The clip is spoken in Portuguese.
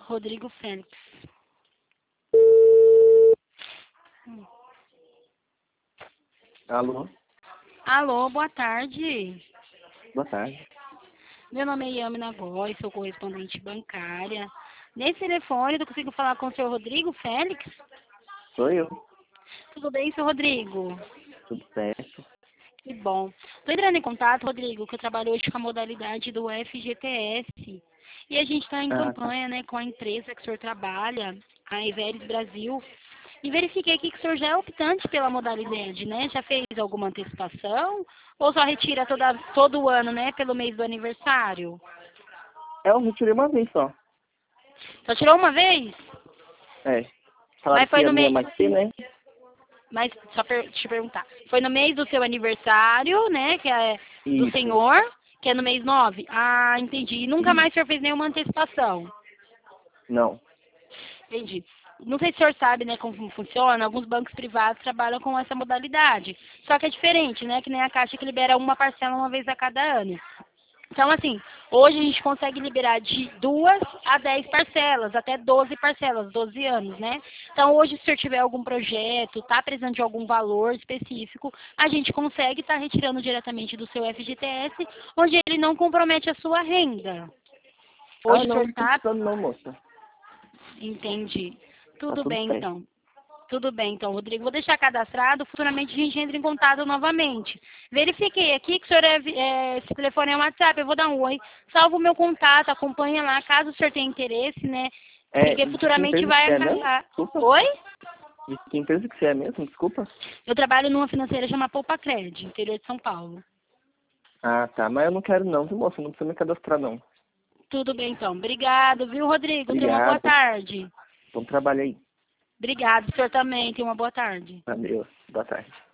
Rodrigo Félix. Alô? Alô, boa tarde. Boa tarde. Meu nome é Yamina Góes, sou correspondente bancária. Nesse telefone, eu consigo falar com o senhor Rodrigo Félix? Sou eu. Tudo bem, senhor Rodrigo? Tudo certo? Que bom. Estou entrando em contato, Rodrigo, que eu trabalho hoje com a modalidade do FGTS. E a gente está em Tá. campanha, né, com a empresa que o senhor trabalha, a Everes Brasil. E verifiquei aqui que o senhor já é optante pela modalidade, né? Já fez alguma antecipação? Ou só retira todo ano, né, pelo mês do aniversário? Eu retirei uma vez só. Só tirou uma vez? É. Falaram Mas foi que no a minha mês... mais cedo, né? Mas, só te perguntar, foi no mês do seu aniversário, né, que é do Isso. senhor, que é no mês 9? Ah, entendi. E nunca mais o senhor fez nenhuma antecipação? Não. Entendi. Não sei se o senhor sabe, né, como funciona, alguns bancos privados trabalham com essa modalidade. Só que é diferente, né, que nem a Caixa que libera uma parcela uma vez a cada ano. Então, assim, hoje a gente consegue liberar de 2 a 10 parcelas, até 12 parcelas, 12 anos, né? Então, hoje, se o senhor tiver algum projeto, está precisando de algum valor específico, a gente consegue estar retirando diretamente do seu FGTS, onde ele não compromete a sua renda. Hoje, o Não, senhor não tô está... precisando não, moça. Entendi. Tá Tudo tudo bem, certo. então. Tudo bem, então, Rodrigo. Vou deixar cadastrado, futuramente a gente entra em contato novamente. Verifiquei aqui que o senhor esse telefone é um WhatsApp, eu vou dar um oi. Salvo o meu contato, acompanha lá, caso o senhor tenha interesse, né? Porque De que futuramente empresa que vai você é mesmo? acabar. Desculpa. Oi? De que empresa que você é mesmo? Desculpa. Eu trabalho numa financeira chamada Poupa Cred, interior de São Paulo. Ah, tá. Mas eu não quero não, viu, moça? Não precisa me cadastrar, não. Tudo bem, então. Obrigado, viu, Rodrigo? Tenha uma boa Obrigado. tarde. Bom trabalho aí. Obrigado, o senhor também. Tenha uma boa tarde. Adeus. Boa tarde.